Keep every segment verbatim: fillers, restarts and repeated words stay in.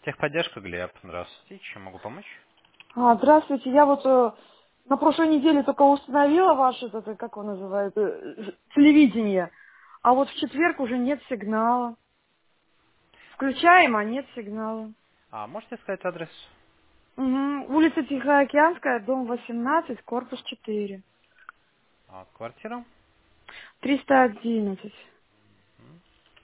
Техподдержка, Глеб. Здравствуйте. Чем могу помочь? А, здравствуйте, я вот э, на прошлой неделе только установила ваше, это, как его называют, э, телевидение, а вот в четверг уже нет сигнала. Включаем, а нет сигнала. А можете сказать адрес? Угу. Улица Тихоокеанская, дом восемнадцать, корпус четыре. А, квартира? триста одиннадцать. М,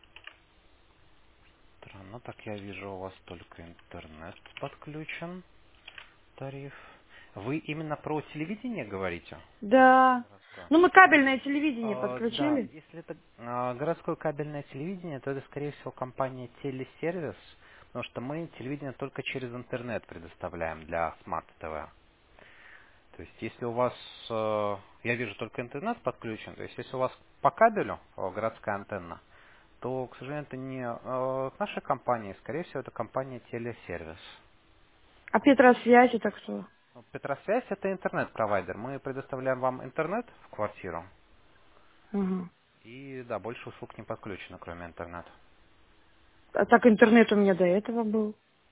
Странно, так я вижу, у вас только интернет подключен. Тариф. Вы именно про телевидение говорите? Да. Городское. Ну, мы кабельное телевидение А, да, подключили. если это а, городское кабельное телевидение, то это, скорее всего, компания Телесервис, потому что мы телевидение только через интернет предоставляем для Smart ти ви. То есть, если у вас, э, я вижу, только интернет подключен, то есть, если у вас по кабелю э, городская антенна, то, к сожалению, это не э, нашей компании, скорее всего, это компания Телесервис. А Петросвязь это кто? Ну, Петросвязь — это интернет-провайдер. Мы предоставляем вам интернет в квартиру, Ага. и, да, больше услуг не подключено, кроме интернета. А так интернет у меня до этого был.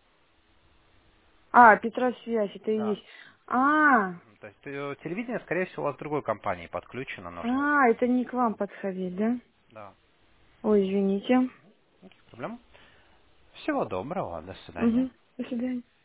А, Петросвязь, это и Да. есть. А, То есть, э, телевидение, скорее всего, у вас другой компании подключено, нужно. а, это не к вам подходить, да? Да, Ой, извините. никаких проблем. Всего доброго, до свидания. Угу. До свидания.